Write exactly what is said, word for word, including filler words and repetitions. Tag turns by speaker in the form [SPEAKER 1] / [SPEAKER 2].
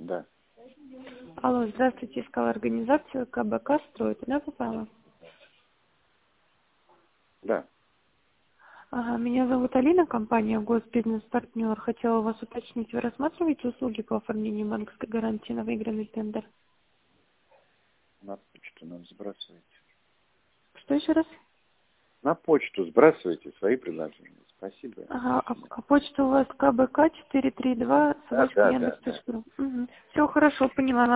[SPEAKER 1] Да.
[SPEAKER 2] Алло, здравствуйте, искала организацию КБК строит, да, попала?
[SPEAKER 1] Да.
[SPEAKER 2] Ага, меня зовут Алина, компания Госбизнес-партнер. Хотела у вас уточнить, вы рассматриваете услуги по оформлению банковской гарантии на выигранный тендер?
[SPEAKER 1] На почту нам сбрасывайте.
[SPEAKER 2] Что еще раз?
[SPEAKER 1] На почту сбрасывайте свои предложения. Спасибо.
[SPEAKER 2] Ага, а, а почта у вас КБК четыреста тридцать два
[SPEAKER 1] Да,
[SPEAKER 2] собачка
[SPEAKER 1] да, да,
[SPEAKER 2] яндекс
[SPEAKER 1] да.
[SPEAKER 2] точка ру. Угу. Все хорошо, поняла.